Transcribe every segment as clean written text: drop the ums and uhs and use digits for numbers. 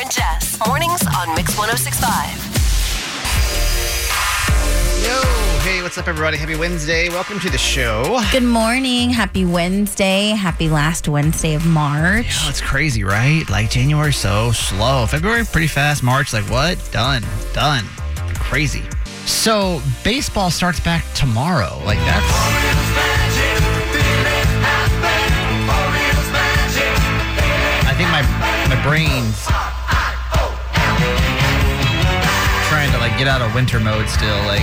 and Jess. Mornings on Mix 106.5. Yo, hey, what's up, everybody? Happy Wednesday. Welcome to the show. Good morning. Happy Wednesday. Happy last Wednesday of March. Yeah, it's crazy, right? Like, January's so slow. February, pretty fast. March, like, what? Done. Crazy. So, baseball starts back tomorrow. Like, that's... I think my brain's trying to, like, get out of winter mode still. Like,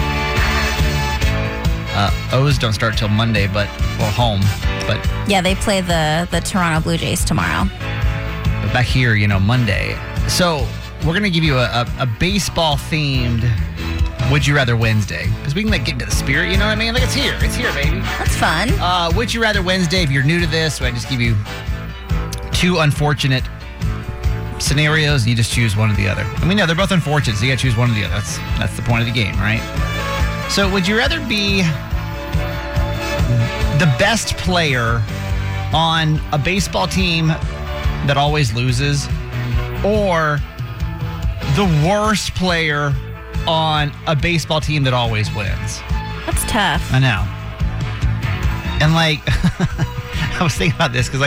O's don't start till Monday, but home. But yeah, they play the Toronto Blue Jays tomorrow. back here, Monday. So we're gonna give you a baseball themed Would You Rather Wednesday, because we can get into the spirit. You know what I mean? Like it's here, baby. That's fun. Would You Rather Wednesday. If you're new to this, so I just give you two unfortunate scenarios, and you just choose one or the other. I mean, no, they're both unfortunate, so you gotta choose one or the other. That's the point of the game, right? So, would you rather be the best player on a baseball team that always loses, or the worst player on a baseball team that always wins? That's tough. I know. And I was thinking about this because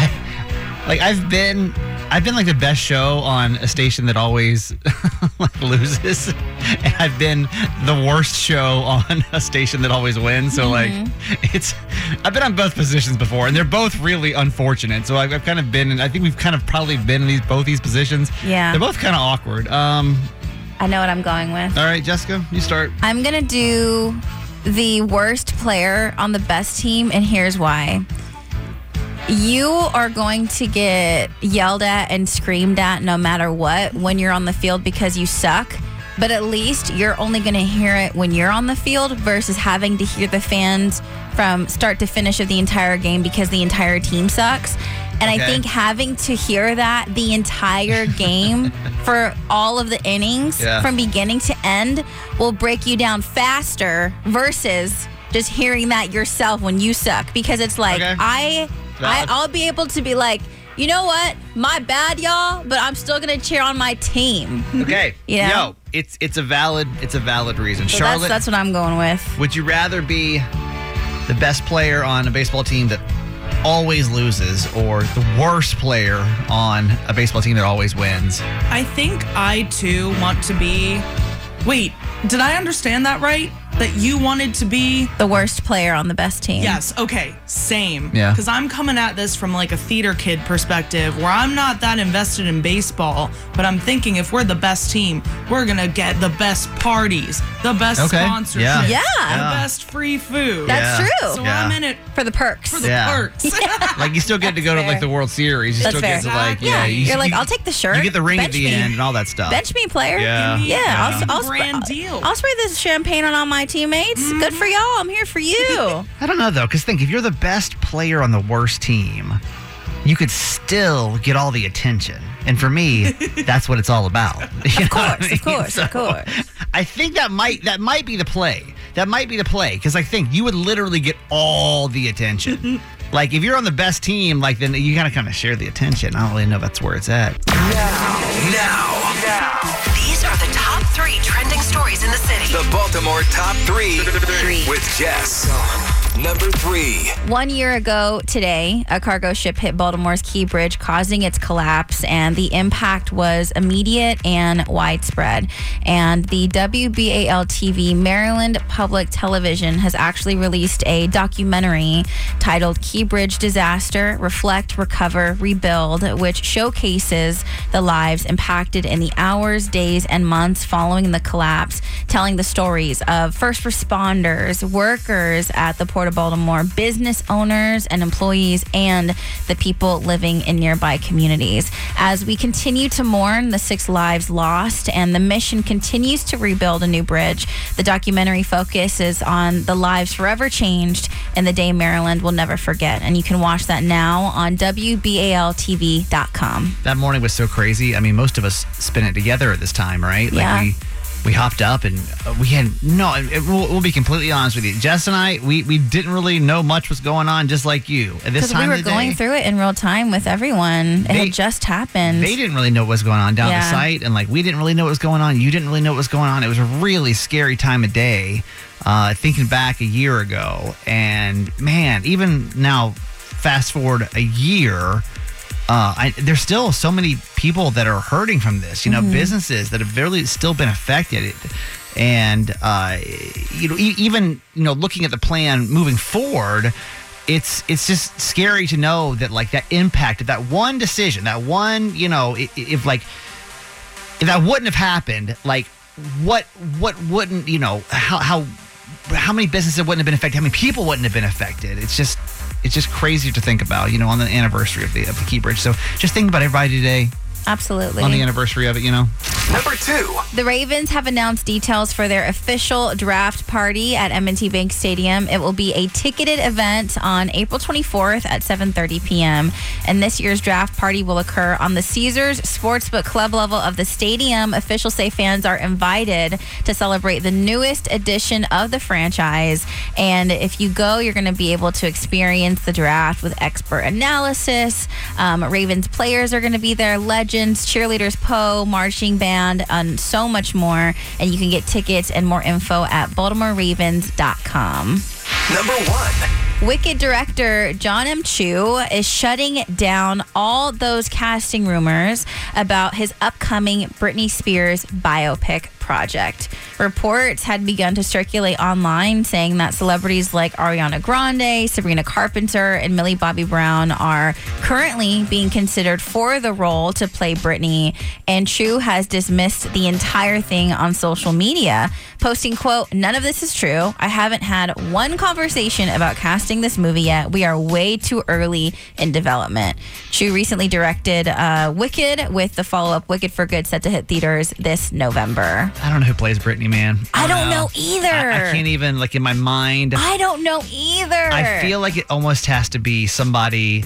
I've been like the best show on a station that always loses, and I've been the worst show on a station that always wins. So I've been on both positions before, and they're both really unfortunate. So I've kind of been, and I think we've kind of probably been in both these positions. Yeah, they're both kind of awkward. I know what I'm going with. All right, Jessica, you start. I'm gonna do the worst player on the best team, and here's why. You are going to get yelled at and screamed at no matter what when you're on the field because you suck. But at least you're only going to hear it when you're on the field versus having to hear the fans from start to finish of the entire game because the entire team sucks. And I think having to hear that the entire game for all of the innings from beginning to end will break you down faster versus just hearing that yourself when you suck. Because it's like, I'll be able to be like, you know what? My bad, y'all, but I'm still gonna cheer on my team. Okay. Yo, it's a valid reason. So Charlotte, that's what I'm going with. Would you rather be the best player on a baseball team that always loses, or the worst player on a baseball team that always wins? I think I too want to be. Wait, did I understand that right? That you wanted to be the worst player on the best team. Yes, okay, same. Yeah. Because I'm coming at this from like a theater kid perspective where I'm not that invested in baseball, but I'm thinking if we're the best team, we're going to get the best parties, the best sponsorships, Yeah. the best free food. That's true. So I'm in it for the perks. for the perks. Like you still get to go to like the World Series. You That's still get to fair. like You're like, I'll take the shirt. You get the ring Bench at the me. end and all that stuff. Bench me, player. Yeah. I'll brand deal. I'll spray this champagne on all my teammates. Good for y'all. I'm here for you. I don't know though, because think, if you're the best player on the worst team, you could still get all the attention. And for me, that's what it's all about. Of course. I think that might be the play. That might be the play, because I think you would literally get all the attention. Like if you're on the best team, like then you gotta kind of share the attention. I don't really know that's where it's at. Now. These are the top 3 trending stories in the city. The Baltimore Top 3 with Jess. Number 3. 1 year ago today, a cargo ship hit Baltimore's Key Bridge, causing its collapse, and the impact was immediate and widespread. And the WBAL-TV Maryland Public Television has actually released a documentary titled Key Bridge Disaster: Reflect, Recover, Rebuild, which showcases the lives impacted in the hours, days, and months following the collapse, telling the stories of first responders, workers at the Port of Baltimore, business owners and employees, and the people living in nearby communities. As we continue to mourn the 6 lives lost and the mission continues to rebuild a new bridge, the documentary focuses on the lives forever changed and the day Maryland will never forget. And you can watch that now on WBALTV.com. That morning was so crazy. I mean, most of us spent it together at this time, right? Yeah. Like we hopped up and we had we'll be completely honest with you. Jess and I, we didn't really know much was going on, just like you. At this time we were going through it in real time with everyone. It had just happened. They didn't really know what was going on down the site, and like we didn't really know what was going on. You didn't really know what was going on. It was a really scary time of day, thinking back a year ago. And man, even now, fast forward a year, there's still so many people that are hurting from this, businesses that have really still been affected. And, even, looking at the plan moving forward, it's just scary to know that like that impact of that one decision, that one, if that wouldn't have happened, like what wouldn't, how many businesses wouldn't have been affected, how many people wouldn't have been affected. It's just crazy to think about, on the anniversary of the Key Bridge. So just think about everybody today. Absolutely. On the anniversary of it, Number 2. The Ravens have announced details for their official draft party at M&T Bank Stadium. It will be a ticketed event on April 24th at 7:30 p.m. And this year's draft party will occur on the Caesars Sportsbook Club level of the stadium. Officials say fans are invited to celebrate the newest edition of the franchise. And if you go, you're going to be able to experience the draft with expert analysis. Ravens players are going to be there, legends, cheerleaders, marching band, and so much more. And you can get tickets and more info at BaltimoreRavens.com. Number 1. Wicked director John M. Chu is shutting down all those casting rumors about his upcoming Britney Spears biopic project. Reports had begun to circulate online saying that celebrities like Ariana Grande, Sabrina Carpenter, and Millie Bobby Brown are currently being considered for the role to play Britney, and Chu has dismissed the entire thing on social media, posting, quote, "None of this is true. I haven't had one conversation about casting this movie yet. We are way too early in development." Chu recently directed Wicked, with the follow-up Wicked for Good set to hit theaters this November. I don't know who plays Britney, man. I don't know either. I can't even, in my mind. I don't know either. I feel like it almost has to be somebody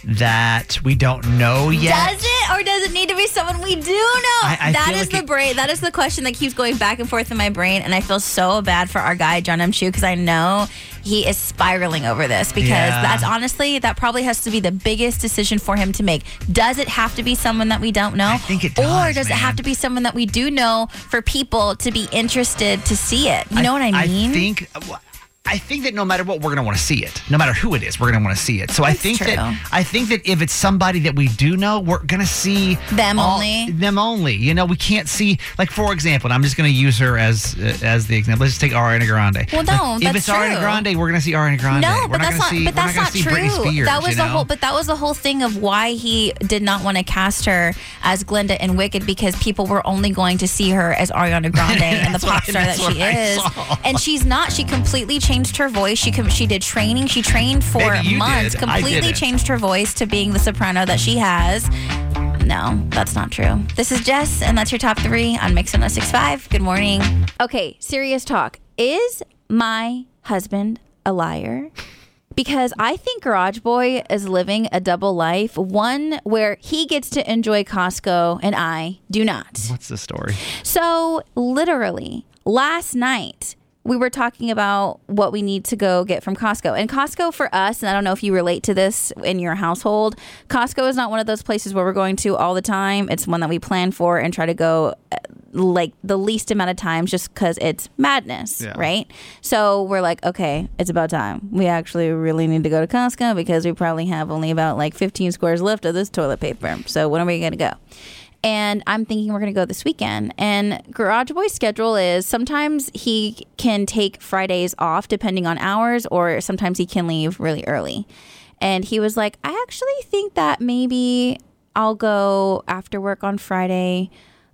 that we don't know yet. Does it, or does it need to be someone we do know? That is the question that keeps going back and forth in my brain, and I feel so bad for our guy John M. Chu, because I know he is spiraling over this, because that probably has to be the biggest decision for him to make. Does it have to be someone that we don't know? I think it does. Or does it have to be someone that we do know for people to be interested to see it? You know what I mean? I think that no matter what, we're going to want to see it. No matter who it is, we're going to want to see it. So I think that if it's somebody that we do know, we're going to see them only. Them only. We can't see, for example, and I'm just going to use her as the example. Let's just take Ariana Grande. Well, no, if it's Ariana Grande, we're going to see Ariana Grande. No, but that's not true. Spears, that was the whole thing of why he did not want to cast her as Glinda in Wicked, because people were only going to see her as Ariana Grande and the pop star that she is. And she's not. She completely changed her voice. She did training. She trained for months. Completely changed her voice to being the soprano that she has. No, that's not true. This is Jess, and that's your top 3 on Mix 106.5. Good morning. Okay, serious talk. Is my husband a liar? Because I think Garage Boy is living a double life, one where he gets to enjoy Costco and I do not. What's the story? So literally, last night, we were talking about what we need to go get from Costco. And Costco for us, and I don't know if you relate to this in your household, Costco is not one of those places where we're going to all the time. It's one that we plan for and try to go the least amount of times, just because it's madness, right? So we're like, okay, it's about time. We actually really need to go to Costco, because we probably have only about 15 squares left of this toilet paper. So when are we going to go? And I'm thinking we're going to go this weekend. And Garage Boy's schedule is sometimes he can take Fridays off depending on hours, or sometimes he can leave really early. And he was like, I actually think that maybe I'll go after work on Friday,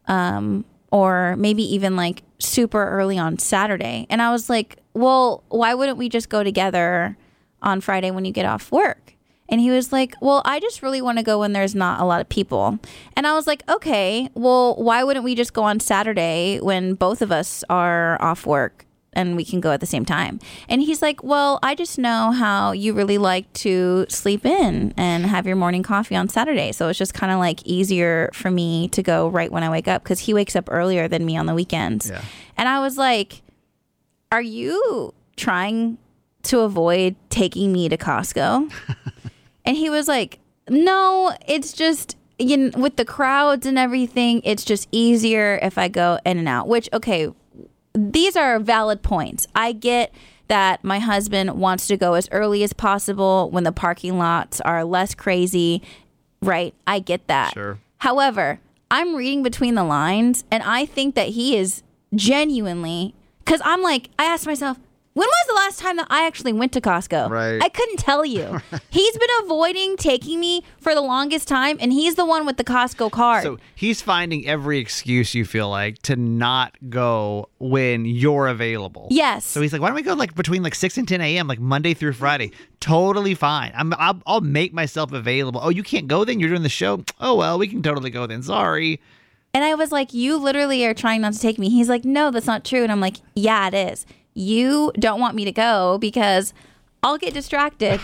or maybe even super early on Saturday. And I was like, well, why wouldn't we just go together on Friday when you get off work? And he was like, well, I just really want to go when there's not a lot of people. And I was like, okay, well, why wouldn't we just go on Saturday when both of us are off work and we can go at the same time. And he's like, well, I just know how you really like to sleep in and have your morning coffee on Saturday. So it's just kind of like easier for me to go right when I wake up because he wakes up earlier than me on the weekends. Yeah. And I was like, are you trying to avoid taking me to Costco? And he was like, no, it's just, with the crowds and everything, it's just easier if I go in and out, which, okay, these are valid points. I get that my husband wants to go as early as possible when the parking lots are less crazy, right? I get that. Sure. However, I'm reading between the lines, and I think that he is genuinely, because I'm like, I asked myself, when was the last time that I actually went to Costco? Right. I couldn't tell you. He's been avoiding taking me for the longest time, and he's the one with the Costco card. So he's finding every excuse, you feel like, to not go when you're available. Yes. So he's like, why don't we go like between like 6 and 10 a.m., like Monday through Friday? Totally fine. I'll make myself available. Oh, you can't go then? You're doing the show? Oh, well, we can totally go then. Sorry. And I was like, you literally are trying not to take me. He's like, no, that's not true. And I'm like, yeah, it is. You don't want me to go because I'll get distracted.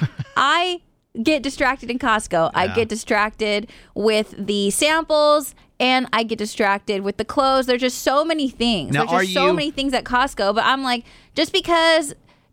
I get distracted in Costco. I get distracted with the samples, and I get distracted with the clothes. There's just so many things. Now, There's just so many things at Costco. But I'm like, just because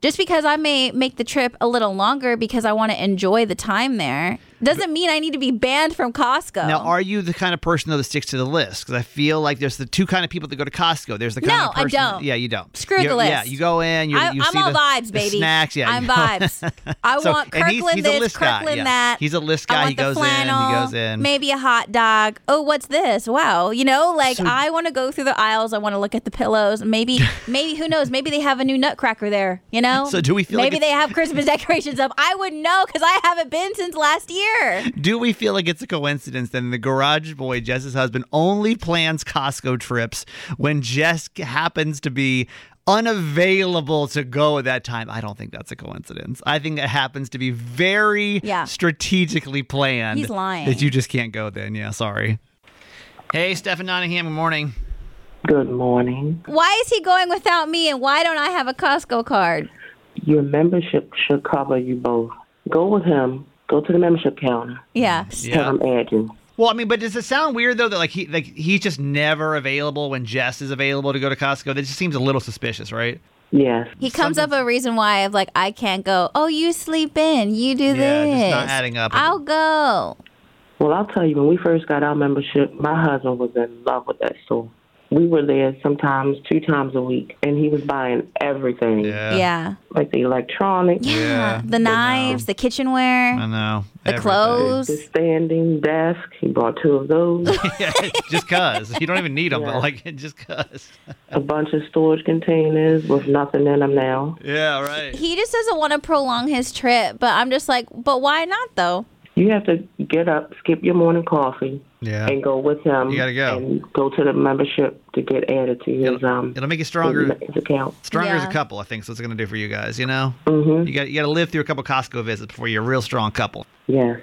I may make the trip a little longer because I want to enjoy the time there, doesn't mean I need to be banned from Costco. Now, are you the kind of person though that sticks to the list? Because I feel like there's the two kind of people that go to Costco. There's the kind of person. I don't. Yeah, you don't. Screw the list. Yeah, you go in. I'm see all the vibes, the baby. Snacks. Yeah, I'm vibes. I want Kirkland he's a this, list guy. Kirkland that. He's a list guy. I want He the goes flannel, in. He goes in. Maybe a hot dog. Oh, what's this? Wow. I want to go through the aisles. I want to look at the pillows. Maybe who knows? Maybe they have a new Nutcracker there. So do we feel maybe like they have Christmas decorations up? I wouldn't know because I haven't been since last year. Do we feel like it's a coincidence that the garage boy, Jess's husband, only plans Costco trips when Jess happens to be unavailable to go at that time? I don't think that's a coincidence. I think it happens to be very strategically planned. He's lying. That you just can't go then. Yeah, sorry. Hey, Stephen Nottingham, good morning. Good morning. Why is he going without me, and why don't I have a Costco card? Your membership should cover you both. Go with him. Go to the membership counter. Yeah. Have him add you. Well, I mean, but does it sound weird though that he's just never available when Jess is available to go to Costco? That just seems a little suspicious, right? Yes. He comes up with a reason why of like, I can't go. Oh, you sleep in. You do this. Yeah, just not adding up. I'll go. Well, I'll tell you, when we first got our membership, my husband was in love with that store. We were there sometimes 2 times a week, and he was buying everything. Yeah. Like the electronics. Yeah. The knives, the kitchenware. I know. The clothes. The standing desk. He bought 2 of those. Yeah, just because. You don't even need them, but just because. A bunch of storage containers with nothing in them now. Yeah, right. He just doesn't want to prolong his trip, but I'm just like, but why not though? You have to get up, skip your morning coffee, and go with him. You gotta go. And go to the membership to get added to his It'll make you stronger. His account. Stronger as a couple, I think. So it's going to do for you guys. Mm-hmm. You got to live through a couple Costco visits before you're a real strong couple. Yes.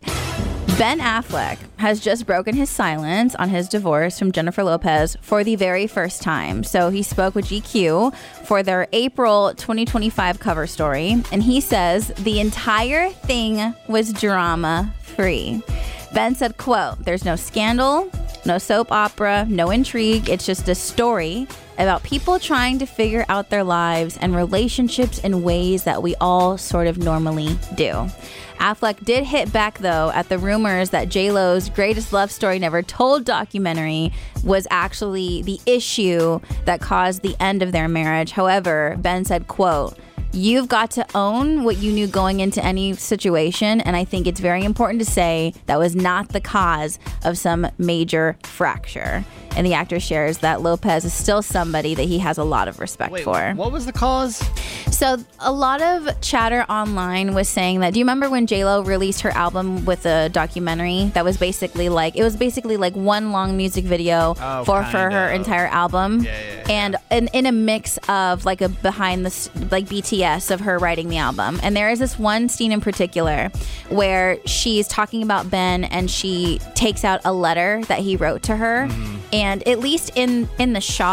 Ben Affleck has just broken his silence on his divorce from Jennifer Lopez for the very first time. So he spoke with GQ for their April 2025 cover story, and he says the entire thing was drama-free. Ben said, quote, "There's no scandal, no soap opera, no intrigue. It's just a story about people trying to figure out their lives and relationships in ways that we all sort of normally do." Affleck did hit back, though, at the rumors that J-Lo's Greatest Love Story Never Told documentary was actually the issue that caused the end of their marriage. However, Ben said, quote, "You've got to own what you knew going into any situation, and I think it's very important to say that was not the cause of some major fracture." And the actor shares that Lopez is still somebody that he has a lot of respect for. What was the cause? So a lot of chatter online was saying that, do you remember when J-Lo released her album with a documentary that was basically like, one long music video for her entire album? And in a mix of like a behind the, like BTS of her writing the album. And there is this one scene in particular where she's talking about Ben and she takes out a letter that he wrote to her. And at least in the shot,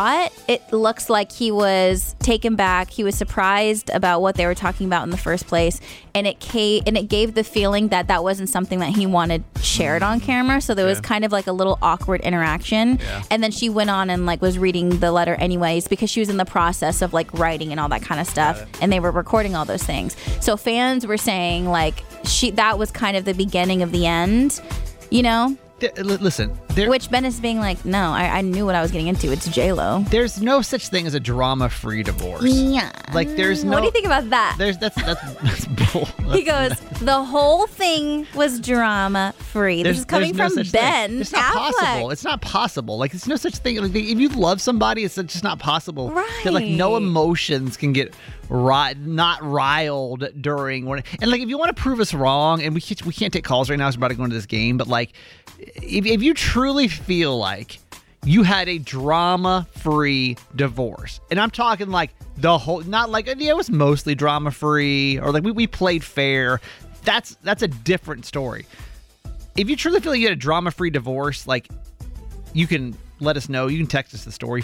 it looks like he was taken back. He was surprised about what they were talking about in the first place, and it gave the feeling that that wasn't something that he wanted shared on camera. So there was kind of like a little awkward interaction. Yeah. And then she went on and like was reading the letter anyways because she was in the process of like writing and all that kind of stuff, and they were recording all those things. So fans were saying like that was kind of the beginning of the end, you know? Listen, which Ben is being like, no, I knew what I was getting into. It's J-Lo. There's no such thing as a drama-free divorce. Yeah. Like there's no. What do you think about that? That's bull. He goes, the whole thing was drama-free. This is coming from Ben. It's not possible. It's not possible. Like it's no such thing. Like, if you love somebody, it's just not possible. Right. That like no emotions can get not riled during one. And like if you want to prove us wrong, and we can't take calls right now. We're about to go into this game, but like. If you truly feel like you had a drama-free divorce, and I'm talking like the whole, not like it was mostly drama-free or like we played fair, that's a different story. If you truly feel like you had a drama-free divorce, you can let us know. You can text us the story,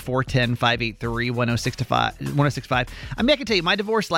410-583-1065. I mean, I can tell you, my divorce,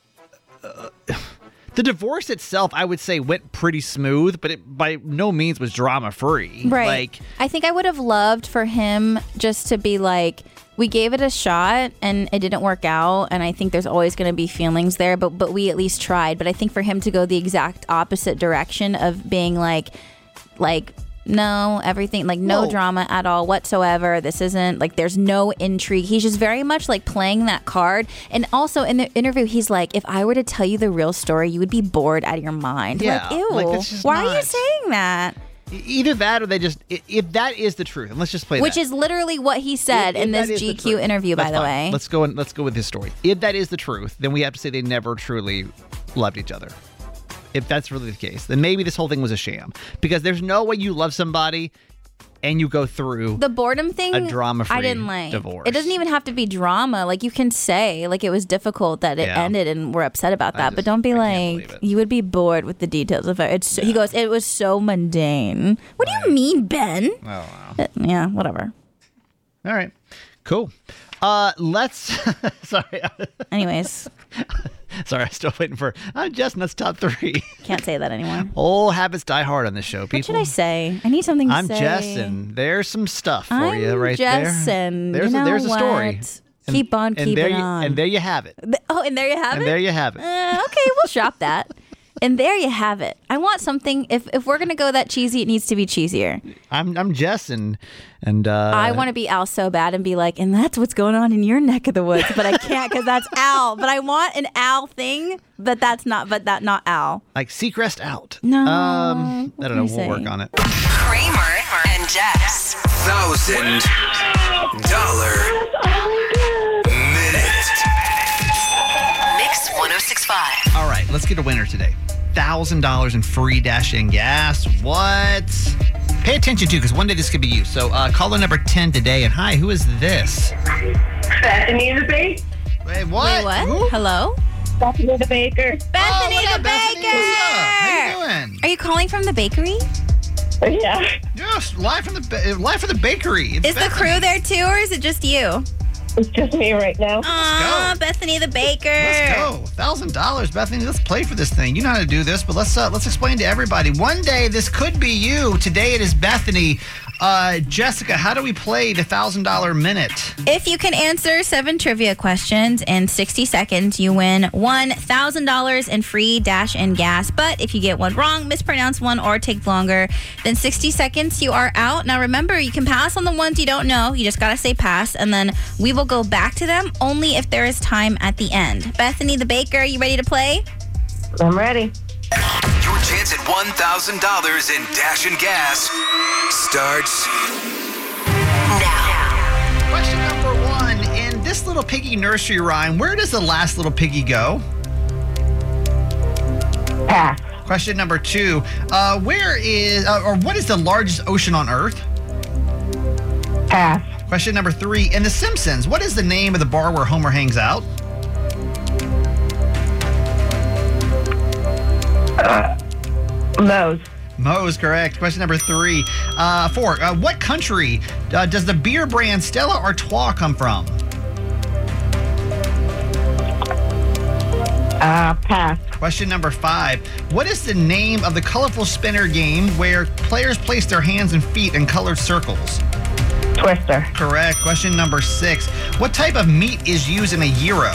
the divorce itself, I would say, went pretty smooth, but it by no means was drama-free. Right. I think I would have loved for him just to be like, we gave it a shot and it didn't work out, and I think there's always going to be feelings there, but we at least tried. But I think for him to go the exact opposite direction of being like no, everything, no drama at all whatsoever. This isn't, there's no intrigue. He's just very much, playing that card. And also, in the interview, he's like, if I were to tell you the real story, you would be bored out of your mind. Yeah. Ew. Why are you saying that? Either that or they just, if that is the truth, and let's just play Which that. is literally what he said in this GQ interview, by the way. Let's go with his story. If that is the truth, then we have to say they never truly loved each other. If that's really the case, then maybe this whole thing was a sham. Because there's no way you love somebody and you go through the boredom thing. A drama-free I didn't like. Divorce. It doesn't even have to be drama. You can say it was difficult that it ended and we're upset about that. But don't be you would be bored with the details of it. He goes, it was so mundane. What do you mean, Ben? Oh, wow. Yeah, whatever. All right. Cool. Let's. Sorry. Anyways. Sorry, I'm still waiting for. I'm Jess, and that's top 3. Can't say that anymore. Old habits die hard on this show, people. What should I say? I need something to say. I'm Jess, and there's some stuff for you right Jess, there. And there's a story. Keep on keeping on. And there you have it. And there you have it? And there you have it. Okay, we'll shop that. And there you have it. I want something. If we're gonna go that cheesy, it needs to be cheesier. I'm Jess, and I want to be Al so bad and be like, and that's what's going on in your neck of the woods, but I can't because that's Al. But I want an Al thing, but that's not. But that not Al. Like Seacrest out. No. I don't know. We'll work on it. Kramer and Jess. $1,000 minute. Mix 106.5. All right, let's get a winner today. $1,000 in free dash-in gas. What? Pay attention to, because one day this could be you. So caller number 10 today. And hi, who is this? Bethany the Baker. Wait, what? Wait, what? Who? Hello? Bethany the Baker. Bethany what the up, Bethany? Baker. What's up? How you doing? Are you calling from the bakery? Yeah. Yes, live from the bakery. It's Is the crew there too, or is it just you? It's just me right now. Aw, Bethany the Baker. Let's go. $1,000, Bethany. Let's play for this thing. You know how to do this, but let's explain to everybody. One day this could be you. Today it is Bethany. Jessica, how do we play the $1,000 minute? If you can answer 7 trivia questions in 60 seconds, you win $1,000 in free dash-in gas. But if you get one wrong, mispronounce one, or take longer than 60 seconds, you are out. Now remember, you can pass on the ones you don't know. You just got to say pass, and then we will go back to them only if there is time at the end. Bethany the Baker, are you ready to play? I'm ready. Your chance at $1,000 in dash and gas starts Now. Question number 1. In this little piggy nursery rhyme, where does the last little piggy go? Pass. Question number 2. Where is, or what is the largest ocean on Earth? Pass. Question number 3. In The Simpsons, what is the name of the bar where Homer hangs out? Moe's. Moe's, correct. Question number 3. 4. What country does the beer brand Stella Artois come from? Pass. Question number 5. What is the name of the colorful spinner game where players place their hands and feet in colored circles? Twister. Correct. Question number 6. What type of meat is used in a gyro?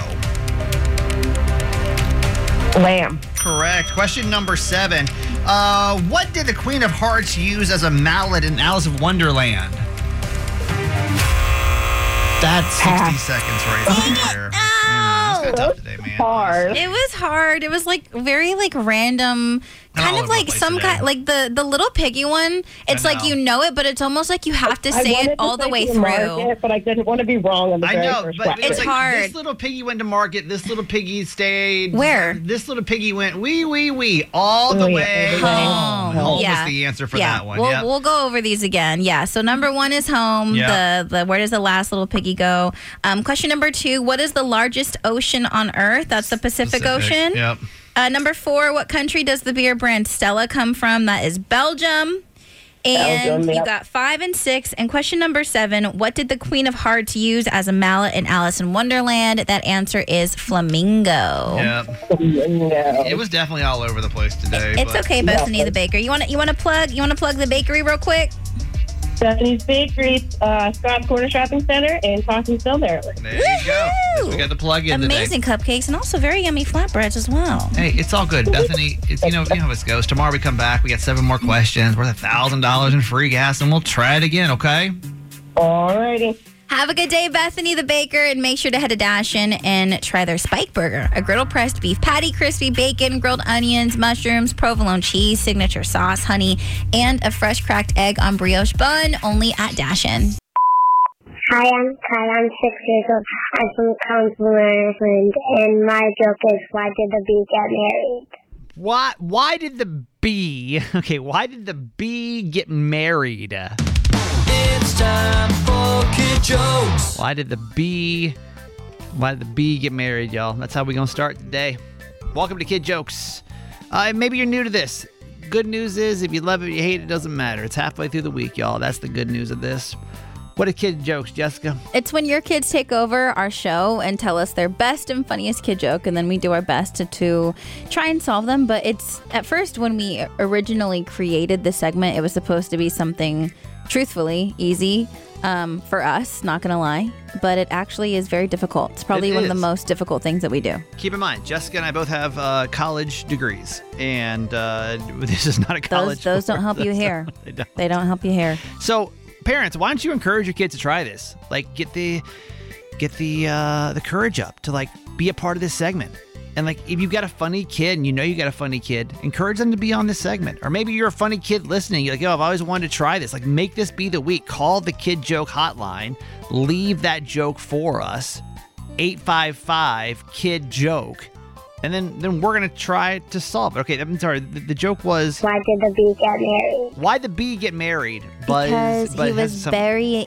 Lamb. Correct. Question number 7. What did the Queen of Hearts use as a mallet in Alice in Wonderland? That's 60 seconds right there. It's kind of tough today, man. Hard. It was hard. It was like very like random, all kind over of the like place some today. kind, like the little piggy one. It's I like know. you know it, but it's almost like you have to say it all the way through. Market, but I didn't want to be wrong on the I very know, first but question. it's It's like hard. this little piggy went to market. This little piggy stayed. Where? This little piggy went wee all the way Home. Home Yeah. was the answer for Yeah, that one. we'll, Yep. we'll go over these again. Yeah. So number 1 is home. Yeah. The where does the last little piggy go? Question number 2: what is the largest ocean on Earth? That's the Pacific Ocean. Yep. Number 4: what country does the beer brand Stella come from? That is Belgium. And Belgium, you yep. got 5 and 6. And question number 7: what did the Queen of Hearts use as a mallet in Alice in Wonderland? That answer is flamingo. Yep. No. It was definitely all over the place today. It's but okay, Bethany the baker. You want to plug the bakery real quick? Bethany's Bakery, Scott's Corner Shopping Center in Parsonsville, Maryland. There you go. Woohoo! We got the plug in Amazing today. cupcakes and also very yummy flatbreads as well. Hey, it's all good, Bethany. You know how this goes. Tomorrow we come back. We got 7 more questions worth $1,000 in free gas, and we'll try it again. Okay? Alrighty. Have a good day, Bethany the baker, and make sure to head to Dashin and try their Spike Burger, a griddle pressed beef patty, crispy bacon, grilled onions, mushrooms, provolone cheese, signature sauce, honey, and a fresh cracked egg on brioche bun, only at Dashin. Hi, I'm Kai. I'm 6 years old. I'm from Collinsville, Maryland, and my joke is, why did the bee get married? Why did the bee? Okay, why did the bee get married? It's time for Kid Jokes. Why did the bee get married, y'all? That's how we're going to start today. Welcome to Kid Jokes. Maybe you're new to this. Good news is, if you love it or you hate it, doesn't matter. It's halfway through the week, y'all. That's the good news of this. What are Kid Jokes, Jessica? It's when your kids take over our show and tell us their best and funniest kid joke, and then we do our best to try and solve them. But it's, at first, when we originally created the segment, it was supposed to be something, truthfully, easy for us, not gonna lie. But it actually is very difficult. It's probably one of the most difficult things that we do. Keep in mind, Jessica and I both have college degrees, and this is not a college Those don't course. help you here. They don't. They don't help you here. So, parents, why don't you encourage your kids to try this? Like, get the courage up to like be a part of this segment. And like, if you've got a funny kid and you know you got a funny kid, encourage them to be on this segment. Or maybe you're a funny kid listening. You're like, yo, I've always wanted to try this. Like, make this be the week. Call the Kid Joke Hotline. Leave that joke for us. 855-KID-JOKE. And then we're going to try to solve it. Okay, I'm sorry. The joke was... Why did the bee get married? Why'd the bee get married? Because he was being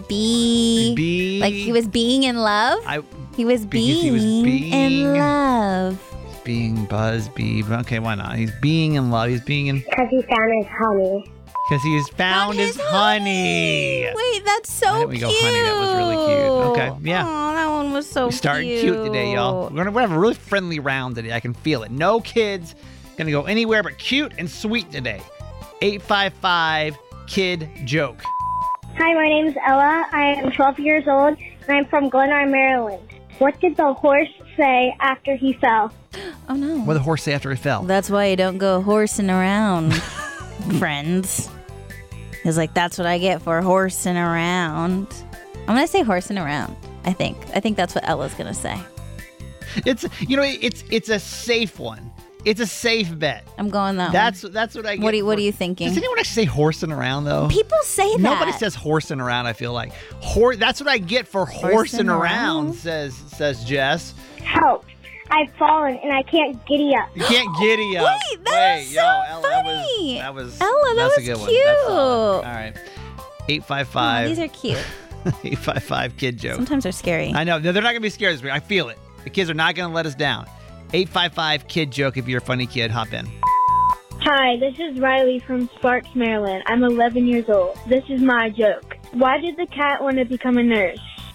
in love. He was being in love. Being Buzz Bee. Okay, why not? He's being in love. He's being in... Because he found his honey. Because he's found his honey. Wait, that's so Why didn't we go cute. honey? That was really cute. Okay, yeah. Oh, that one was so We started cute today, y'all. We're gonna have a really friendly round today. I can feel it. No kids gonna go anywhere but cute and sweet today. 855-KID-JOKE. Hi, my name is Ella. I am 12 years old, and I'm from Glenarm, Maryland. What did the horse say after he fell? Oh, no. What did the horse say after he fell? That's why you don't go horsing around, friends. It's like, that's what I get for horsing around. I'm going to say horsing around, I think. I think that's what Ella's going to say. It's a safe one. It's a safe bet. I'm going that That's what I get. What are you thinking? Does anyone actually say horsing around, though? People say that. Nobody says horsing around, I feel like. That's what I get for horsing around, says Jess. Help. I've fallen, and I can't giddy up. You can't giddy up. Wait, that was so Ella, funny. That was Ella, that that's was a good cute. One. That's all right. 855. Oh, these are cute. 855-KID-JOKE. Sometimes they're scary. I know. They're not going to be scared this week. I feel it. The kids are not going to let us down. 855-KID-JOKE. If you're a funny kid, hop in. Hi, this is Riley from Sparks, Maryland. I'm 11 years old. This is my joke. Why did the cat want to become a nurse?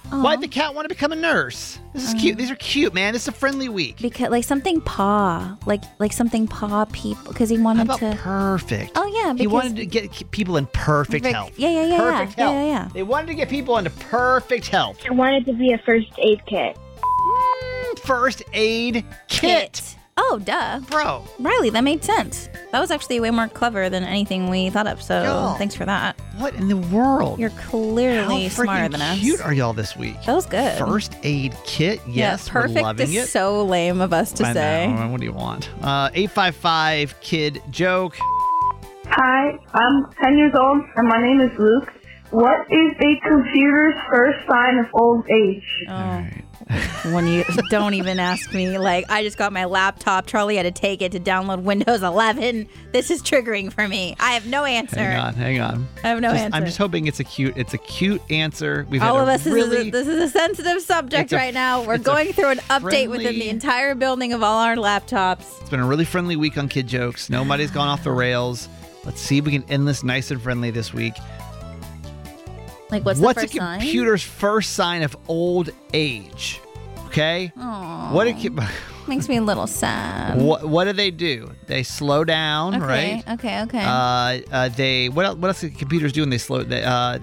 Why'd the cat want to become a nurse? This is cute. These are cute, man. This is a friendly week. Because like something paw, like something paw people, because he wanted How about perfect? Oh yeah, he wanted to get people in perfect health. Yeah. Perfect health. Yeah. They wanted to get people into perfect health. I wanted to be a first aid kit. First aid kit. Oh, duh. Bro. Riley, that made sense. That was actually way more clever than anything we thought of, so Y'all. thanks for that. What in the world? You're clearly How smarter freaking than us. cute are y'all this week? That was good. First aid kit. Yes, perfect we're loving is it. so lame of us to I say. know. What do you want? 855 kid joke. Hi, I'm 10 years old, and my name is Luke. What is a computer's first sign of old age? Oh. When you don't even ask me, like I just got my laptop. Charlie had to take it to download Windows 11. This is triggering for me. I have no answer. Hang on. I have no answer. I'm just hoping it's a cute answer. We've All had of us, really, this is a sensitive subject right now. We're going through an update within the entire building of all our laptops. It's been a really friendly week on kid jokes. Nobody's gone off the rails. Let's see if we can end this nice and friendly this week. Like, what's a the first sign? computer's first sign of old age? Okay. Aww. Makes me a little sad. What do? They slow down, right? Okay. They what else do computers do when they slow? The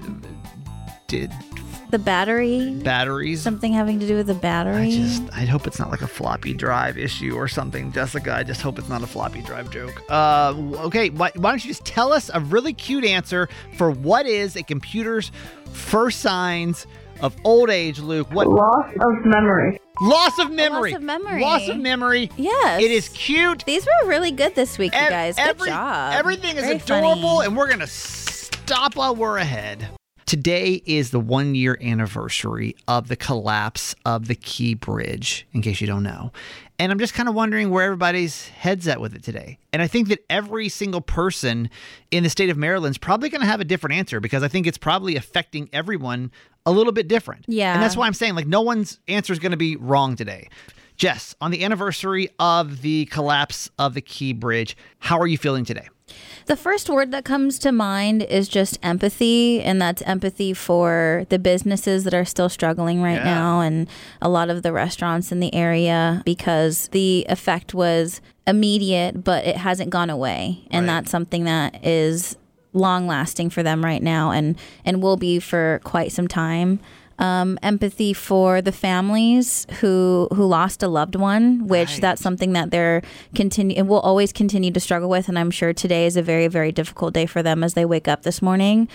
batteries. Something having to do with the battery. I hope it's not like a floppy drive issue or something, Jessica. I just hope it's not a floppy drive joke. Okay, why don't you just tell us a really cute answer for what is a computer's first signs of old age, Luke? What? Loss of memory. Loss of memory. Loss of memory. Yes. It is cute. These were really good this week, you guys. Good job. Everything is Very adorable, funny. and we're going to stop while we're ahead. Today is the 1-year anniversary of the collapse of the Key Bridge, in case you don't know. And I'm just kind of wondering where everybody's head's at with it today. And I think that every single person in the state of Maryland is probably going to have a different answer, because I think it's probably affecting everyone a little bit different. Yeah. And that's why I'm saying, like, no one's answer is going to be wrong today. Jess, on the anniversary of the collapse of the Key Bridge, how are you feeling today? The first word that comes to mind is just empathy, and that's empathy for the businesses that are still struggling right now and a lot of the restaurants in the area, because the effect was immediate, but it hasn't gone away. And that's something that is long lasting for them right now and will be for quite some time. Empathy for the families who lost a loved one, which that's something that they're will always continue to struggle with. And I'm sure today is a very, very difficult day for them as they wake up this morning.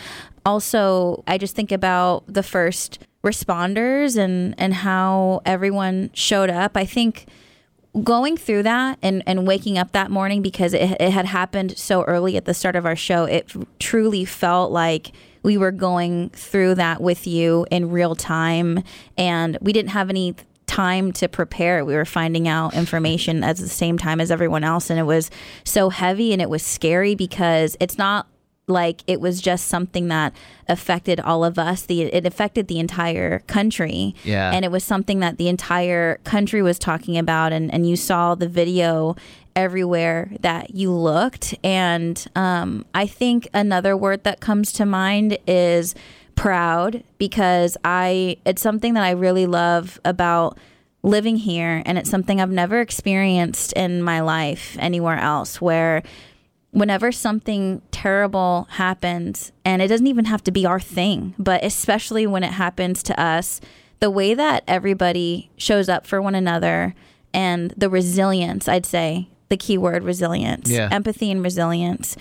Also, I just think about the first responders and how everyone showed up. I think going through that and waking up that morning, because it had happened so early at the start of our show, it truly felt like we were going through that with you in real time, and we didn't have any time to prepare. We were finding out information at the same time as everyone else, and it was so heavy and it was scary, because it's not like it was just something that affected all of us. It affected the entire country. Yeah. And it was something that the entire country was talking about, and you saw the video everywhere that you looked. And I think another word that comes to mind is proud, because it's something that I really love about living here, and it's something I've never experienced in my life anywhere else, where whenever something terrible happens, and it doesn't even have to be our thing, but especially when it happens to us, the way that everybody shows up for one another and the resilience, I'd say the key word, resilience, empathy and resilience,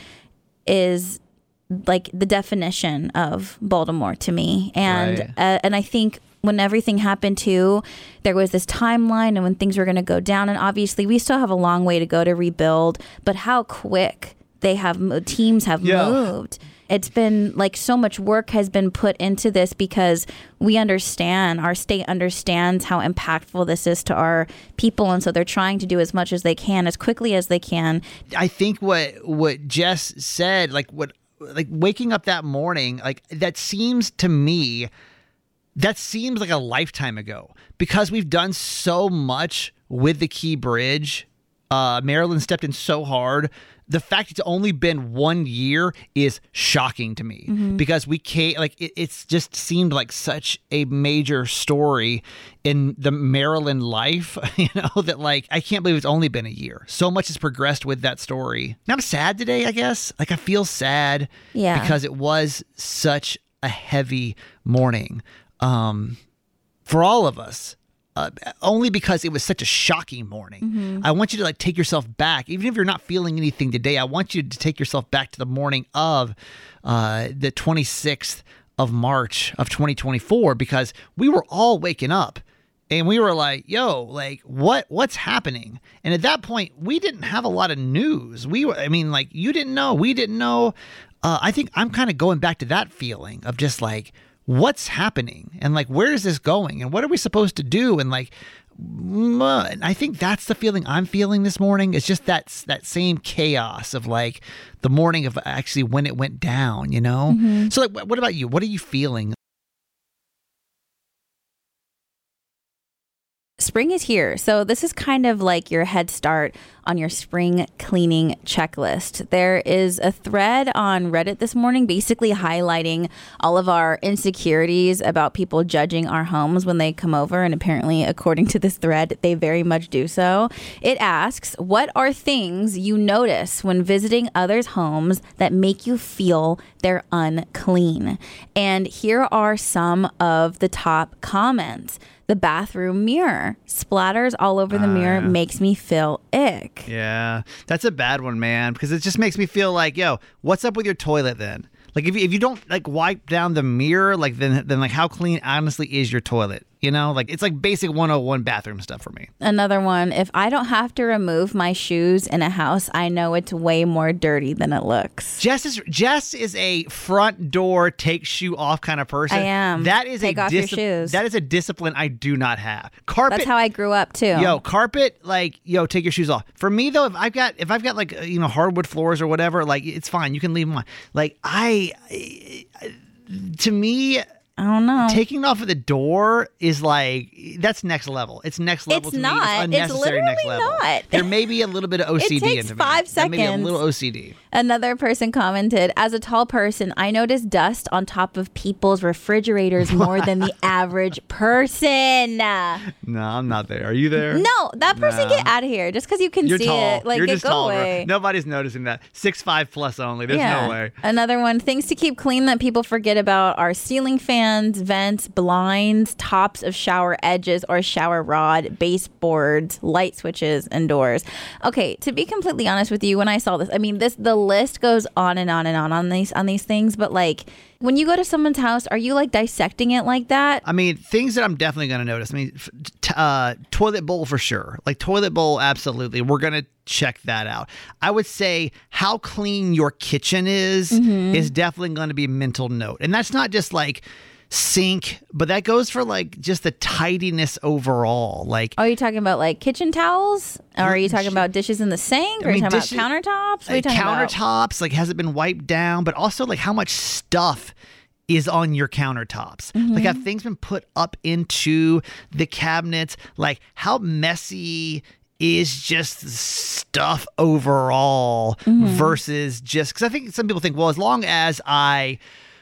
is like the definition of Baltimore to me. And and I think when everything happened too, there was this timeline and when things were going to go down, and obviously we still have a long way to go to rebuild, but how quick teams have moved. It's been like so much work has been put into this, because we understand, our state understands how impactful this is to our people. And so they're trying to do as much as they can, as quickly as they can. I think what Jess said, like waking up that morning, like that seems to me, that seems like a lifetime ago, because we've done so much with the Key Bridge Maryland stepped in so hard. The fact it's only been 1 year is shocking to me because we can't, like, it's just seemed like such a major story in the Maryland life, that, like, I can't believe it's only been a year. So much has progressed with that story. And I'm sad today, I guess. Like, I feel sad because it was such a heavy morning for all of us. Only because it was such a shocking morning. I want you to, like, take yourself back. Even if you're not feeling anything today, I want you to take yourself back to the morning of the 26th of March of 2024, because we were all waking up and we were like, yo, like, what's happening? And at that point, we didn't have a lot of news. You didn't know. We didn't know. I think I'm kind of going back to that feeling of just like, what's happening and like, where is this going and what are we supposed to do? And like, I think that's the feeling I'm feeling this morning. It's just that same chaos of like the morning of actually when it went down, So like, what about you? What are you feeling? Spring is here. So this is kind of like your head start on your spring cleaning checklist. There is a thread on Reddit this morning basically highlighting all of our insecurities about people judging our homes when they come over. And apparently, according to this thread, they very much do so. It asks, what are things you notice when visiting others' homes that make you feel they're unclean? And here are some of the top comments. The bathroom mirror splatters all over the mirror makes me feel ick. Yeah, that's a bad one, man, because it just makes me feel like, yo, what's up with your toilet then? Like, if you don't like wipe down the mirror, like then like how clean honestly is your toilet? Like it's like basic 101 bathroom stuff for me. Another one, if I don't have to remove my shoes in a house, I know it's way more dirty than it looks. Jess is a front door take shoe off kind of person. I am. That is take off your shoes. That is a discipline I do not have. Carpet. That's how I grew up too. Carpet, like, take your shoes off. For me though, if I've got like hardwood floors or whatever, like it's fine. You can leave them on. Like to me, I don't know. Taking off at the door is like, that's next level. It's next level. It's to not. Me. It's unnecessary. It's next level. not. There may be a little bit of OCD it takes into 5 me. seconds. Maybe a little OCD. Another person commented, as a tall person, I notice dust on top of people's refrigerators more than the average person. No, I'm not there. Are you there? No, that person get out of here. Just because you can see tall. it. Like, You're just go tall, away. Bro. Nobody's noticing that. 6'5" plus only. There's no way. Another one, things to keep clean that people forget about are ceiling fans, vents, blinds, tops of shower edges or shower rod, baseboards, light switches, and doors. Okay, to be completely honest with you, when I saw this, I mean, the list goes on and on and on these things, but like, when you go to someone's house, are you like dissecting it like that? I mean, things that I'm definitely going to notice. I mean, toilet bowl for sure. Like toilet bowl, absolutely. We're going to check that out. I would say how clean your kitchen is definitely going to be a mental note. And that's not just like sink, but that goes for like just the tidiness overall. Like, are you talking about like kitchen towels, or are you talking about dishes in the sink, or are you talking about countertops? What are you talking countertops, like, has it been wiped down? But also like how much stuff is on your countertops. Like, have things been put up into the cabinets? Like, how messy is just stuff overall versus just, because I think some people think, well, as long as I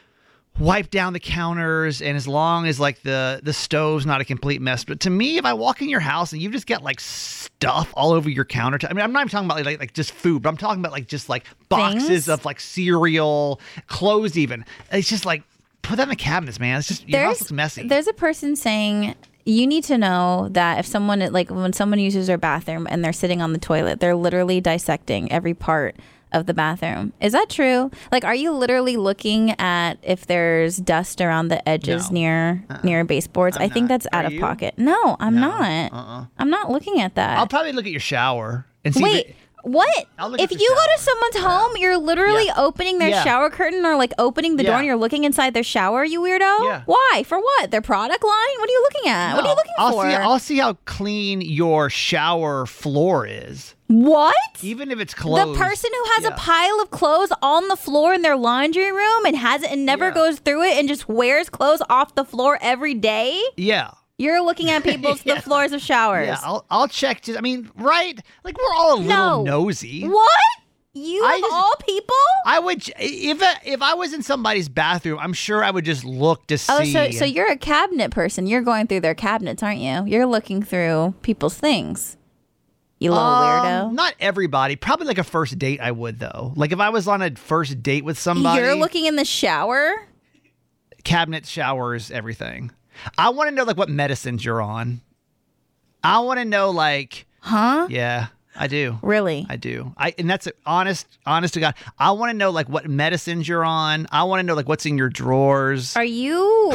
wipe down the counters and as long as like the stove's not a complete mess. But to me, if I walk in your house and you've just got like stuff all over your countertop, I mean, I'm not even talking about like just food, but I'm talking about like just like boxes of like cereal, clothes even. It's just like, put that in the cabinets, man. It's just, your house looks messy. There's a person saying, you need to know that if someone, like when someone uses their bathroom and they're sitting on the toilet, they're literally dissecting every part of the bathroom. Is that true? Like, are you literally looking at if there's dust around the edges near baseboards? I think that's out of pocket. No, I'm not. I'm not looking at that. I'll probably look at your shower and see. Wait, what? If you go to someone's home, you're literally opening their shower curtain or like opening the door and you're looking inside their shower, you weirdo? Yeah. Why? For what? Their product line? What are you looking at? What are you looking for? I'll see how clean your shower floor is. What? Even if it's closed. The person who has a pile of clothes on the floor in their laundry room and never goes through it and just wears clothes off the floor every day? Yeah. You're looking at the floors of showers. Yeah, I'll check. I mean, right? Like we're all a little nosy. What? You of all people? I would if I was in somebody's bathroom, I'm sure I would just look to see. Oh, so you're a cabinet person. You're going through their cabinets, aren't you? You're looking through people's things. You little weirdo. Not everybody. Probably like a first date I would though. Like if I was on a first date with somebody. You're looking in the shower? Cabinet, showers, everything. I want to know like what medicines you're on. I want to know like. Huh? Yeah. I do. Really? I do. And that's honest to God. I want to know like what medicines you're on. I want to know like what's in your drawers. Are you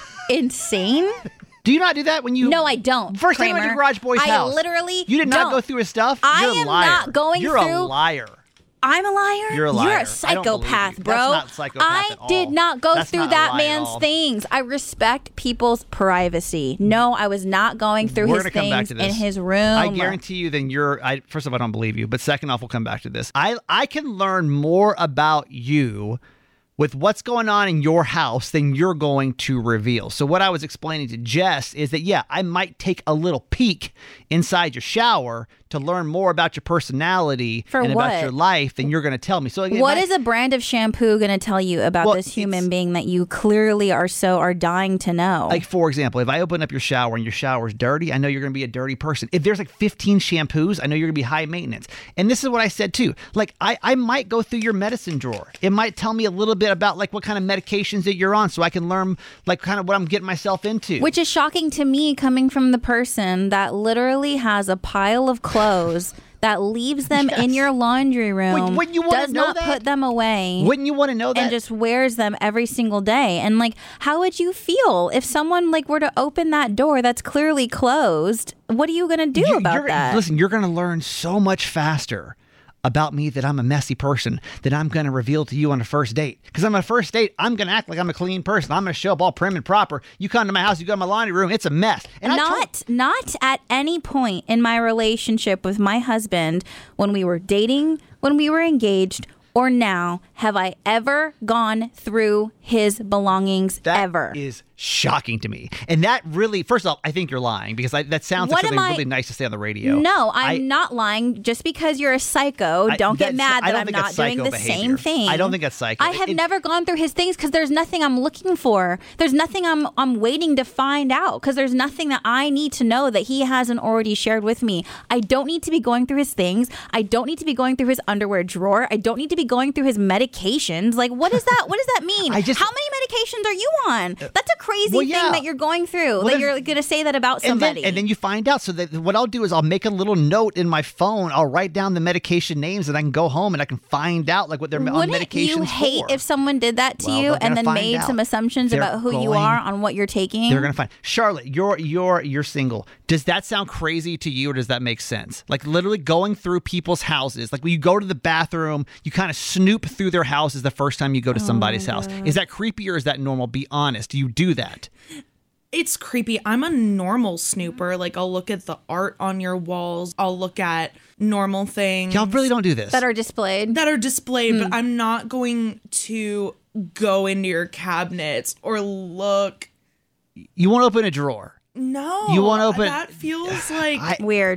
insane? Do you not do that when you? No, I don't. First time I went to Garage Boy's house. I literally You did not don't. go through his stuff? I You're a am liar. not going You're through. a liar. I'm a liar? You're a liar. You're a I don't believe psychopath, you. bro. That's not psychopath at all. I did not go That's through not a that lie at man's all. things. I respect people's privacy. No, I was not going through We're his gonna come back things to this. in his room. I guarantee you then first of all, I don't believe you, but second off, we'll come back to this. I can learn more about you with what's going on in your house than you're going to reveal. So what I was explaining to Jess is that, yeah, I might take a little peek inside your shower to learn more about your personality and about your life than you're going to tell me. So what is a brand of shampoo going to tell you about this human being that you clearly are dying to know? Like, for example, if I open up your shower and your shower's dirty, I know you're going to be a dirty person. If there's like 15 shampoos, I know you're going to be high maintenance. And this is what I said too. Like, I might go through your medicine drawer. It might tell me a little bit about like what kind of medications that you're on so I can learn like kind of what I'm getting myself into. Which is shocking to me coming from the person that literally has a pile of clothes that leaves them in your laundry room, Wouldn't you does not put them away. Wouldn't you want to know that? And just wears them every single day. And like, how would you feel if someone like were to open that door that's clearly closed? What are you going to do about that? Listen, you're going to learn so much faster about me that I'm a messy person that I'm going to reveal to you on a first date. Because on a first date, I'm going to act like I'm a clean person. I'm going to show up all prim and proper. You come to my house, you go to my laundry room, it's a mess. And not at any point in my relationship with my husband, when we were dating, when we were engaged, or now, have I ever gone through his belongings ever. That is shocking to me. And that really, first off, I think you're lying because that sounds like something really nice to say on the radio. No, I'm not lying. Just because you're a psycho, don't get mad that I'm not doing the same thing. I don't think that's psycho. I have never gone through his things because there's nothing I'm looking for. There's nothing I'm waiting to find out because there's nothing that I need to know that he hasn't already shared with me. I don't need to be going through his things. I don't need to be going through his underwear drawer. I don't need to be going through his medications. Like, what is that? What does that mean? How many medications are you on? That's a crazy thing that you're going through. That you're going to say that about somebody. And then you find out. So that what I'll do is I'll make a little note in my phone. I'll write down the medication names and I can go home and I can find out like what they're on medications for. Wouldn't you hate if someone did that to you and then made some assumptions about who you are on what you're taking? They're going to find. Charlotte, you're single. Does that sound crazy to you or does that make sense? Like literally going through people's houses. Like when you go to the bathroom, you kind of snoop through their houses the first time you go to somebody's house. Is that creepy or is that normal? Be honest. Do you do that? It's creepy. I'm a normal snooper. Like, I'll look at the art on your walls. I'll look at normal things. Y'all really don't do this. That are displayed, but I'm not going to go into your cabinets or look. You won't open a drawer. No. You won't open. That feels like weird.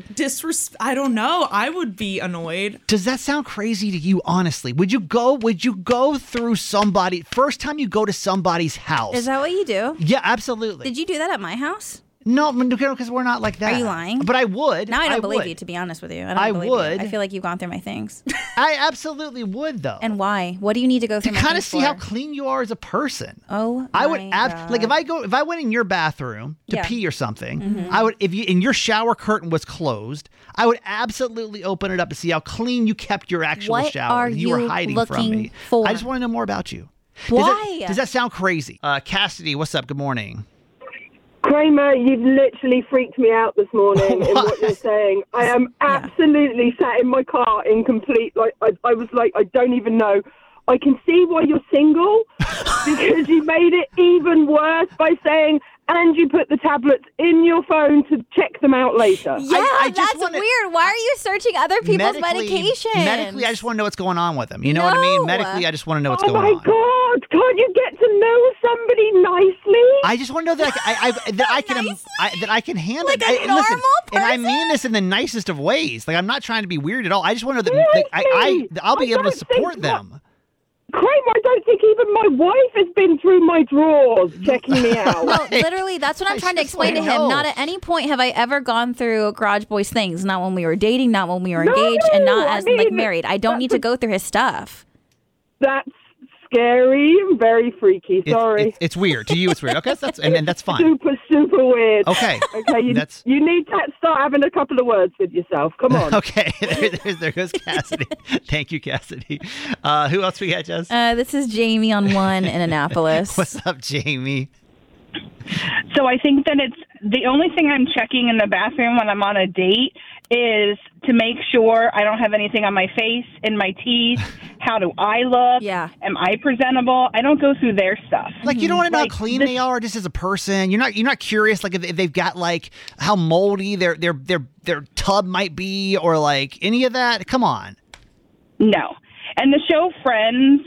I don't know. I would be annoyed. Does that sound crazy to you, honestly? Would you go through somebody, first time you go to somebody's house? Is that what you do? Yeah, absolutely. Did you do that at my house? No, because we're not like that. Are you lying? But I would. Now I don't believe you, to be honest with you. I don't believe you. I feel like you've gone through my things. I absolutely would, though. And why? What do you need to go through? To kind of see how clean you are as a person. Oh, I would like if I went in your bathroom to pee or something. I would if your shower curtain was closed. I would absolutely open it up to see how clean you kept your actual shower. Are you were hiding from me. For? I just want to know more about you. Why? Does that sound crazy? Cassidy, what's up? Good morning. Kramer, you've literally freaked me out this morning in what you're saying. I am absolutely sat in my car in complete, I was like, I don't even know. I can see why you're single, because you made it even worse by saying, and you put the tablets in your phone to check them out later. Yeah, I just that's weird. Why are you searching other people's medication? Medically, I just want to know what's going on with them. You know what I mean? Medically, I just want to know what's going on. Oh my God! Can't you get to know somebody nicely? I just want to know that I can handle like it. a normal person? And I mean this in the nicest of ways. Like, I'm not trying to be weird at all. I just want to know that I'll be able to support them. Kramer, I don't think even my wife has been through my drawers checking me out. Well, literally, that's what I'm trying to explain to him. Not at any point have I ever gone through Garage Boys things. Not when we were dating, not when we were engaged, and not as like married. I don't need to go through his stuff. That's scary and very freaky. Sorry. It's weird. To you, it's weird. Okay, and that's fine. Super weird. Okay. Okay, you need to start having a couple of words with yourself. Come on. Okay, there goes Cassidy. Thank you, Cassidy. Who else we got, Jess? This is Jamie on 1 in Annapolis. What's up, Jamie? So I think that it's the only thing I'm checking in the bathroom when I'm on a date is to make sure I don't have anything on my face, in my teeth. How do I look? Yeah. Am I presentable? I don't go through their stuff. Like, you don't want to know how clean they are just as a person. You're not curious like if they've got like how moldy their tub might be or like any of that. Come on. No. And the show Friends,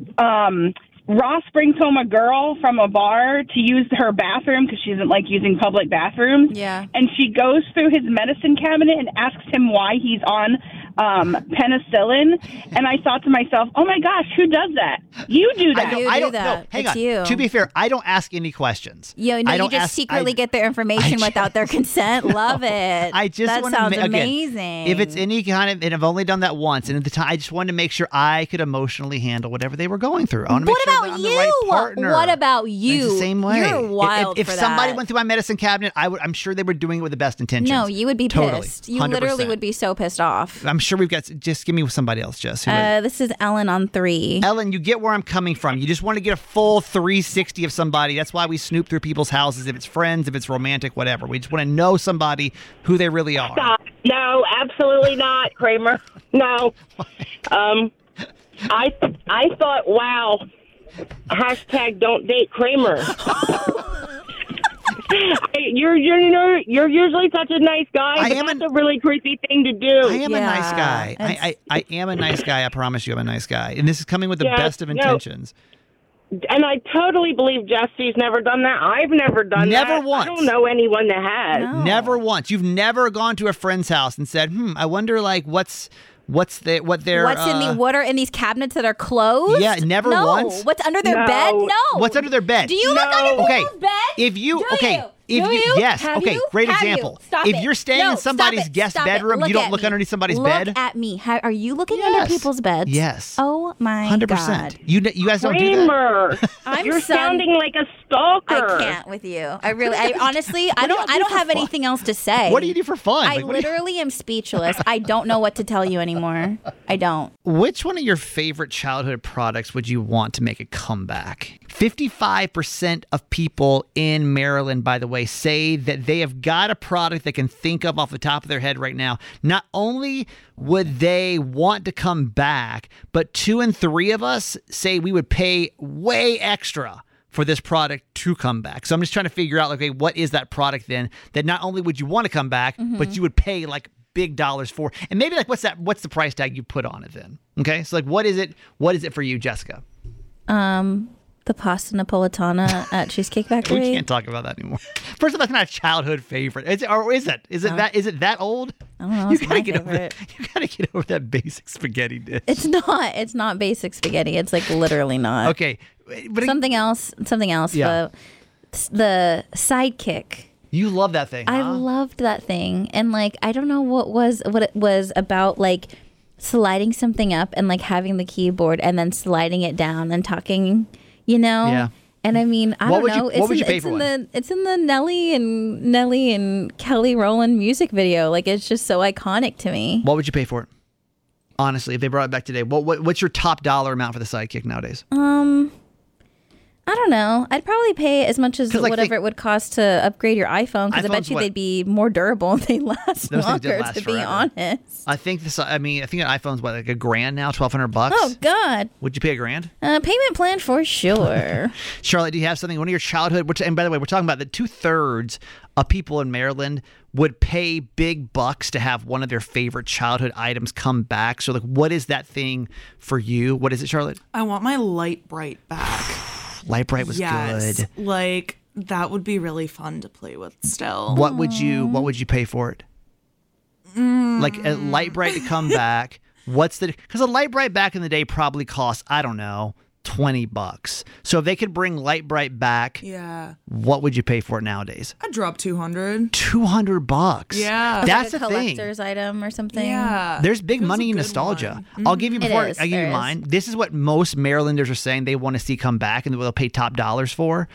Ross brings home a girl from a bar to use her bathroom because she doesn't like using public bathrooms. Yeah. And she goes through his medicine cabinet and asks him why he's on penicillin. And I thought to myself, oh my gosh, who does that? You do that. I don't know. Hang on. You. To be fair, I don't ask any questions. You just secretly get their information without their consent. Love it. That sounds amazing. If it's any kind of, and I've only done that once, and at the time, I just wanted to make sure I could emotionally handle whatever they were going through. I want to make sure that I'm the right partner. What about you? It's the same way. You're wild if for somebody that. went through my medicine cabinet, I'm sure they were doing it with the best intentions. No, you would be totally, pissed. You 100%. literally would be so pissed off. I'm sure we've got. Just give me somebody else, Jess. This is Ellen on 3. Ellen, you get where I'm coming from. You just want to get a full 360 of somebody. That's why we snoop through people's houses. If it's friends, if it's romantic, whatever. We just want to know somebody who they really are. Stop. No, absolutely not, Kramer. No. I thought, wow. Hashtag don't date Kramer. You're usually such a nice guy, but that's a really creepy thing to do. I am a nice guy. I am a nice guy. I promise you I'm a nice guy. And this is coming with the best of intentions. And I totally believe Jesse's never done that. I've never done that. Never once. I don't know anyone that has. No. Never once. You've never gone to a friend's house and said, I wonder like what are in these cabinets that are closed? Yeah, never once. What's under their bed? No. What's under their bed? Do you look under people's bed? If you yes, Have okay, you? great Have example. you? Stop If it. you're staying No, in somebody's stop it. guest Stop it. bedroom, Look you don't at look me. underneath somebody's Look bed? at me. Are you looking under people's beds? Yes. Oh my 100%. God. You guys don't do Kramer, that. you're sounding like a stalker. I can't with you. I honestly, I don't have anything else to say. What do you do for fun? I literally am speechless. I don't know what to tell you anymore. I don't. Which one of your favorite childhood products would you want to make a comeback? 55% of people in Maryland, by the way, say that they have got a product they can think of off the top of their head right now. Not only would they want to come back, but 2 in 3 of us say we would pay way extra for this product to come back. So I'm just trying to figure out, like, okay, what is that product then that not only would you want to come back, but you would pay like big dollars for? And maybe like what's the price tag you put on it then? Okay, so like what is it for you, Jessica? The pasta napolitana at Cheesecake Factory. We can't talk about that anymore. First of all, that's not a childhood favorite. Is it that old? I don't know. You It's gotta my get over favorite. that. You gotta get over that basic spaghetti dish. It's not. It's not basic spaghetti. It's like literally not. Okay, but Something else. Yeah. The Sidekick. You love that thing. I huh? loved that thing, and like I don't know what it was about, like sliding something up and like having the keyboard and then sliding it down and talking. You know? Yeah. And I mean, I don't know. What would you pay for It's in the Nelly and Kelly Rowland music video. Like it's just so iconic to me. What would you pay for it? Honestly, if they brought it back today, what's your top dollar amount for the Sidekick nowadays? I don't know. I'd probably pay as much as 'Cause, like, whatever think- it would cost to upgrade your iPhone, because I bet iPhone's you what? they'd be more durable and they last Those things did longer, last to be forever. honest. I think an iPhone's what, like $1,000 now, $1,200? Oh, God. Would you pay $1,000? Payment plan for sure. Charlotte, do you have something? One of your childhood, and by the way, we're talking about that 2/3 of people in Maryland would pay big bucks to have one of their favorite childhood items come back. So, like, what is that thing for you? What is it, Charlotte? I want my Light Bright back. Light Bright was good. Like, that would be really fun to play with still. What would you pay for it? Like a Light Bright to come back. Because a Light Bright back in the day probably cost, I don't know, $20. So if they could bring Light Bright back, what would you pay for it nowadays? I'd drop $200. $200. Yeah. That's like a the thing. collector's item or something. Yeah. There's big money in nostalgia. I'll give you before I give you mine. This is what most Marylanders are saying they want to see come back and they'll pay top dollars for.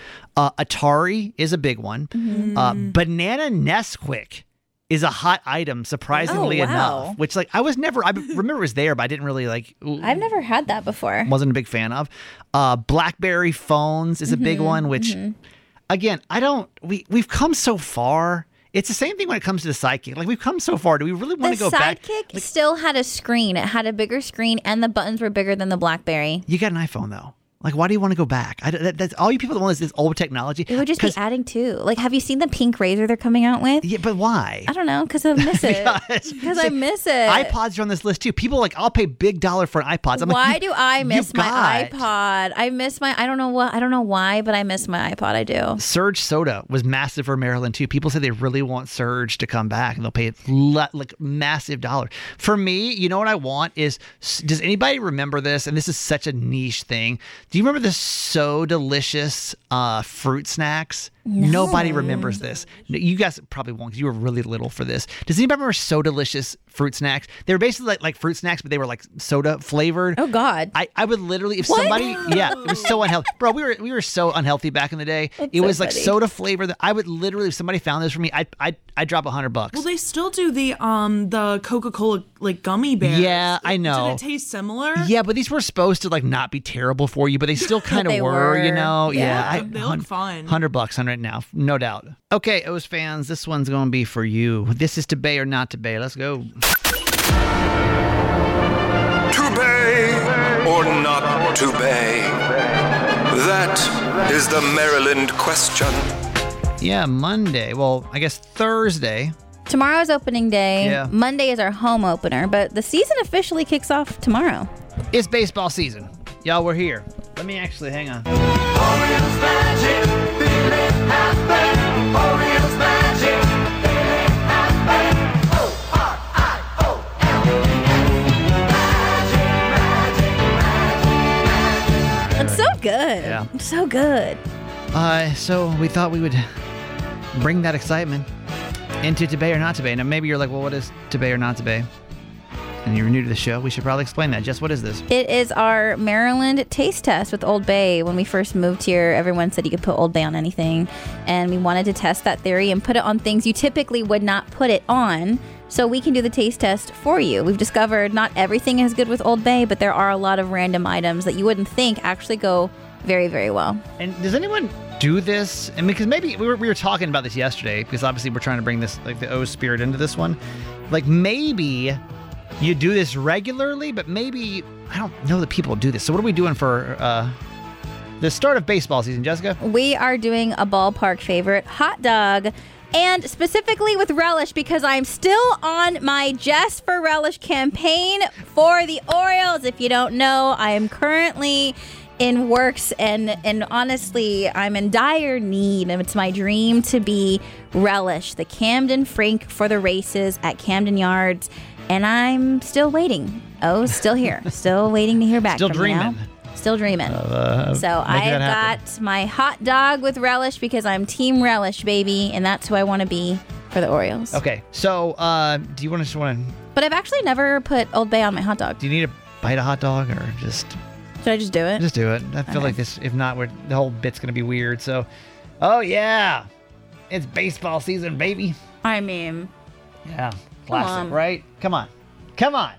Atari is a big one. Banana Nesquik is a hot item, surprisingly enough. Which, like, I remember it was there, but I didn't really like. I've never had that before. Wasn't a big fan of. BlackBerry phones is a big one. Which, again, we've come so far. It's the same thing when it comes to the Sidekick. Like, we've come so far. Do we really want to go back? The Sidekick still had a screen. It had a bigger screen, and the buttons were bigger than the BlackBerry. You got an iPhone though. Like, why do you want to go back? That's all you people that want is this old technology. It would just be adding to. Like, have you seen the pink razor they're coming out with? Yeah, but why? I don't know, because I miss it. Because I miss it. iPods are on this list too. People are like, I'll pay big dollar for an iPod. Why do I miss my iPod? I miss my. I don't know why, but I miss my iPod. I do. Surge Soda was massive for Maryland too. People say they really want Surge to come back, and they'll pay like massive dollar. For me, you know what I want is. Does anybody remember this? And this is such a niche thing. Do you remember this? So delicious fruit snacks. No. Nobody remembers this. You guys probably won't because you were really little for this. Does anybody remember So Delicious fruit snacks? They were basically like fruit snacks, but they were like soda flavored. Oh God! I would literally, if somebody, it was so unhealthy, bro. We were so unhealthy back in the day. It was like soda flavored. I would literally, if somebody found this for me, I'd drop $100. Well, they still do the Coca-Cola like gummy bears. Yeah, I know. Did it taste similar? Yeah, but these were supposed to like not be terrible for you, but they still kind of were, you know. Yeah, they look fun. $100 right now, no doubt. Okay, O's fans, this one's going to be for you. This is to bay or not to bay. Let's go. To bay or not to bay? That is the Maryland question. Yeah, Monday. Well, I guess Thursday. Tomorrow's opening day. Yeah. Monday is our home opener, but the season officially kicks off tomorrow. It's baseball season. Y'all, we're here. Let me actually, hang on. Orioles magic, feel it happen. Orioles magic, feel it happen. O-R-I-O-L. It's so good. Yeah. It's so good. So we thought we would bring that excitement into to bay or not to bay. Now, maybe you're like, well, what is to bay or not to bay? And you're new to the show, we should probably explain that. Jess, what is this? It is our Maryland taste test with Old Bay. When we first moved here, everyone said you could put Old Bay on anything. And we wanted to test that theory and put it on things you typically would not put it on. So we can do the taste test for you. We've discovered not everything is good with Old Bay, but there are a lot of random items that you wouldn't think actually go very, very well. And does anyone do this? And because maybe we were talking about this yesterday, because obviously we're trying to bring this, like, the O spirit into this one. Like, maybe you do this regularly, but maybe I don't know that people do this. So what are we doing for the start of baseball season, Jessica? We are doing a ballpark favorite, hot dog, and specifically with relish, because I'm still on my Just for Relish campaign for the Orioles. If you don't know, I am currently in works, and honestly, I'm in dire need, and it's my dream to be Relish, the Camden Frank for the races at Camden Yards. And I'm still waiting. Oh, still here. Still waiting to hear back Still from dreaming. you. Still dreaming. So I've got my hot dog with relish because I'm Team Relish, baby. And that's who I want to be for the Orioles. Okay. So do you want to But I've actually never put Old Bay on my hot dog. do you need to bite a hot dog or just Should I just do it? just do it? I feel like this, if not, the whole bit's going to be weird. So, oh yeah, it's baseball season, baby. I mean, Yeah. Classic, on. right? Come on. Come on.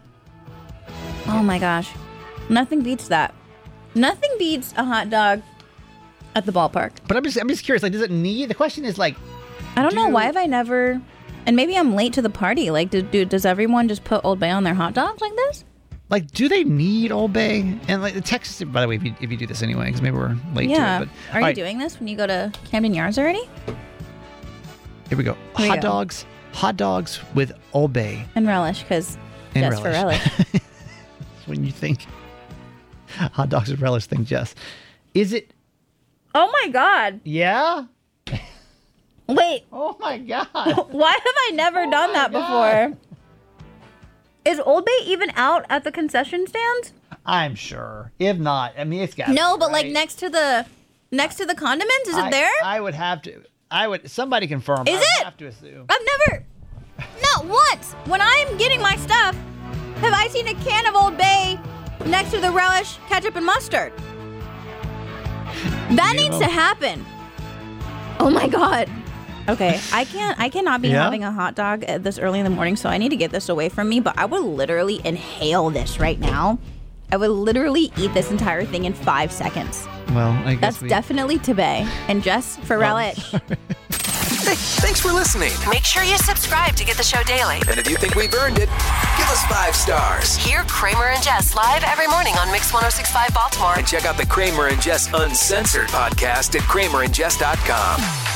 oh my gosh. Nothing beats that. Nothing beats a hot dog At the ballpark. But I'm just curious. Like, does it need? The question is like, I don't know. Why have I never? And maybe I'm late to the party. Like, does everyone just put Old Bay on their hot dogs like this? Like, do they need Old Bay? And like the Texas, by the way, if you do this anyway, because maybe we're late to it. But, Are you doing this when you go to Camden Yards already? Here we go. Hot dogs with Old Bay. And relish, because just for relish. When you think hot dogs with relish, think Jess. Is it? Oh my God. Yeah? Wait. Oh my God. Why have I never done that before? Is Old Bay even out at the concession stands? I'm sure. If not, I mean, it's got no, but like next to the condiments, is it there? I would have to. Somebody confirm. Is it? I have to assume. I've never, not once, when I'm getting my stuff, have I seen a can of Old Bay next to the relish, ketchup, and mustard. That needs to happen. Oh my God. Okay, I cannot be having a hot dog this early in the morning, so I need to get this away from me, but I would literally inhale this right now. I would literally eat this entire thing in 5 seconds. Well, I guess that's definitely Tebay and just for relish. Hey, thanks for listening. Make sure you subscribe to get the show daily. And if you think we've earned it, give us 5 stars. Hear Kramer and Jess live every morning on Mix 106.5 Baltimore. And check out the Kramer and Jess Uncensored podcast at kramerandjess.com.